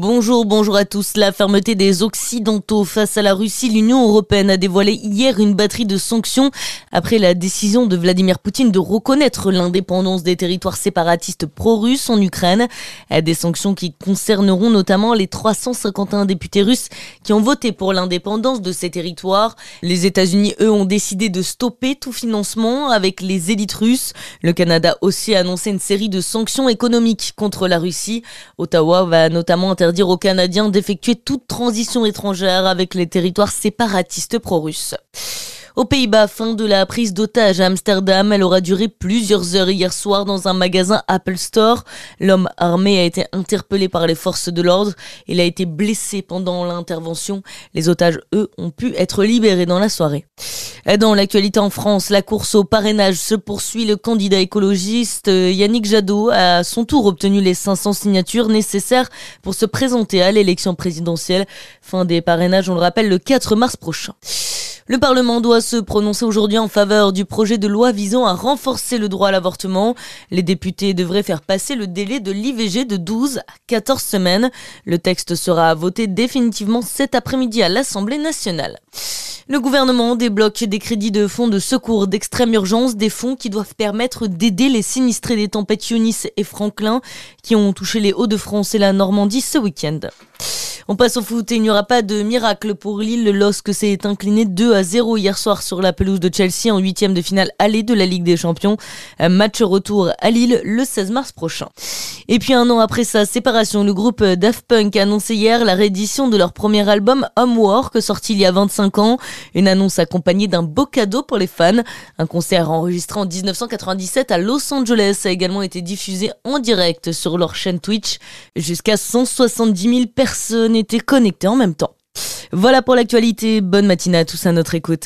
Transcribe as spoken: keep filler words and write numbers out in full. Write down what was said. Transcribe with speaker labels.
Speaker 1: Bonjour, bonjour à tous. La fermeté des Occidentaux face à la Russie, l'Union européenne a dévoilé hier une batterie de sanctions après la décision de Vladimir Poutine de reconnaître l'indépendance des territoires séparatistes pro-russes en Ukraine. Des sanctions qui concerneront notamment les trois cent cinquante et un députés russes qui ont voté pour l'indépendance de ces territoires. Les États-Unis, eux, ont décidé de stopper tout financement avec les élites russes. Le Canada aussi a annoncé une série de sanctions économiques contre la Russie. Ottawa va notamment interdire aux Canadiens d'effectuer toute transition étrangère avec les territoires séparatistes pro-russes. Aux Pays-Bas, fin de la prise d'otage à Amsterdam. Elle aura duré plusieurs heures hier soir dans un magasin Apple Store. L'homme armé a été interpellé par les forces de l'ordre. Il a été blessé pendant l'intervention. Les otages, eux, ont pu être libérés dans la soirée. Dans l'actualité en France, la course au parrainage se poursuit. Le candidat écologiste Yannick Jadot a à son tour obtenu les cinq cents signatures nécessaires pour se présenter à l'élection présidentielle. Fin des parrainages, on le rappelle, le quatre mars prochain. Le Parlement doit se prononcer aujourd'hui en faveur du projet de loi visant à renforcer le droit à l'avortement. Les députés devraient faire passer le délai de l'I V G de douze à quatorze semaines. Le texte sera voté définitivement cet après-midi à l'Assemblée nationale. Le gouvernement débloque des crédits de fonds de secours d'extrême urgence, des fonds qui doivent permettre d'aider les sinistrés des tempêtes Eunice et Franklin qui ont touché les Hauts-de-France et la Normandie ce week-end. On passe au foot et il n'y aura pas de miracle pour Lille. Le L O S C s'est incliné deux à zéro hier soir sur la pelouse de Chelsea en huitième de finale aller de la Ligue des Champions. Un match retour à Lille le seize mars prochain. Et puis un an après sa séparation, le groupe Daft Punk a annoncé hier la réédition de leur premier album Homework, sorti il y a vingt-cinq ans. Une annonce accompagnée d'un beau cadeau pour les fans. Un concert enregistré en dix-neuf cent quatre-vingt-dix-sept à Los Angeles a également été diffusé en direct sur leur chaîne Twitch. Jusqu'à cent soixante-dix mille personnes étaient connectées en même temps. Voilà pour l'actualité. Bonne matinée à tous à notre écoute.